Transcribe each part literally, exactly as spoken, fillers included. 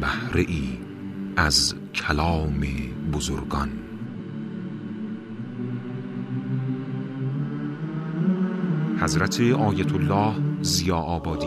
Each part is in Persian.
بهره ای از کلام بزرگان. حضرت آیت الله ضیاء‌آبادی.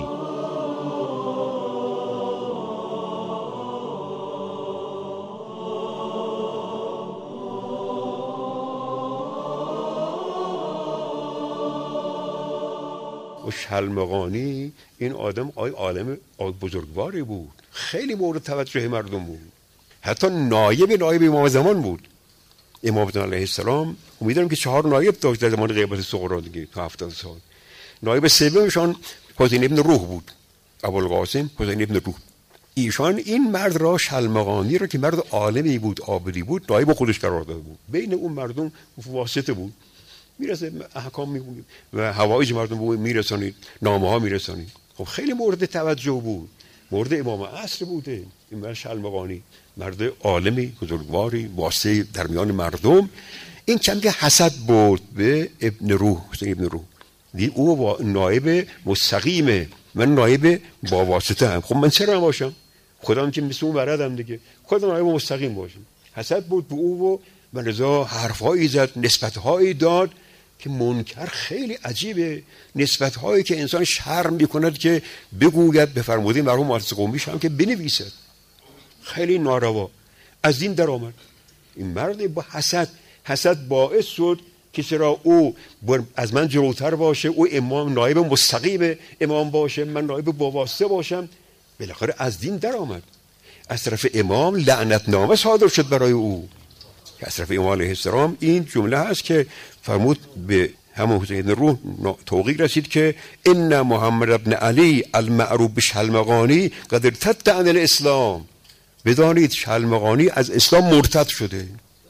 و شلمغانی این آدم آی عالم آی بزرگواری بود، خیلی مورد توجه مردم بود، حتی نایب نایب امام زمان بود. امام زمان علیه السلام امیدوارم که چهار نایب داشت در زمان غیبت صغرا دیگه تا هفتاد سال. نایب سومشان حسین ابن روح بود، ابوالقاسم حسین ابن روح. ایشان این مرد را شلمغانی را که مرد عالمی بود، عابدی بود، نایب خودش قرار داده بود، بین اون مردم واسطه بود، میرسه احکام میگونید و حوایج مردم بود میرسانید، نامه ها میرسانید. خب خیلی مورد توجه بود، مورد امام عصر بوده این مرد شلمغانی، مرد عالمی بزرگواری واسطه در میان مردم. این کم که حسد برد به ابن روح، حسین ابن روح، دی او نایب مستقیمه، من نایب با واسطه هم، خب من چرا باشم؟ خودم که مثل اون بردم دیگه، خودم نایب مستقیم باشم. حسد برد به او و من رضا حرفهایی زد، نسبتهایی داد که منکر، خیلی عجیبه، نسبتهایی که انسان شرم میکند که بگوید، به فرموده مرحوم مؤسس قمیش هم که بنویسد، خیلی ناروا. از دین در آمد این مرد با حسد. حسد باعث شد که چرا او از من جلوتر باشه، او امام نایب مستقیم امام باشه، من نایب با واسطه باشم، بالاخره از دین در آمد. از طرف امام لعنتنامه صادر شد برای او. از طرف امام علیه السلام این جمله هست که فرمود به همون حسین روح توقیق رسید که ان محمد ابن علی المعروف بشلمغانی قد ارتد عن الاسلام. بدانید شلمغانی از اسلام مرتد شده.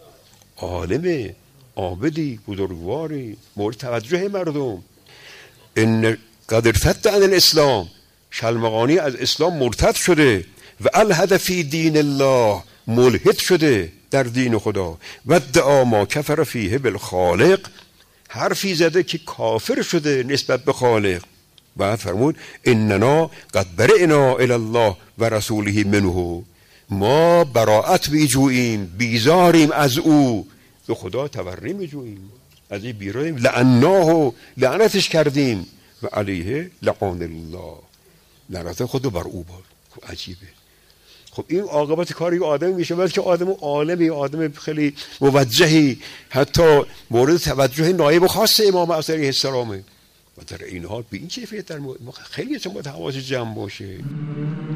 عالم عابدی بزرگواری مورد توجه مردم. ان قد ارتد عن الاسلام، شلمغانی از اسلام مرتد شده و الحد فی دین الله، ملحد شده در دین خدا. و ادعا ما کفر فیه بالخالق، حرفی زده که کافر شده نسبت به خالق. بعد فرمود اننا قد برئنا الی الله و رسوله منه، ما براءت میجوییم، بیزاریم از او، به خدا تبری میجوییم، از این بیرونیم، لعناه، لعنتش کردیم، و علیه لعان الله، لعنت خود بر او باد. عجیبه. خب این عاقبت کاری آدم میشه وقتی که آدم عالمی، آدم خیلی موجهی، حتی مورد توجه نایب خاص امام علیه السلامه، و در این حال به این کیفیت در ما خیلی چون باید حواس جمع باشه.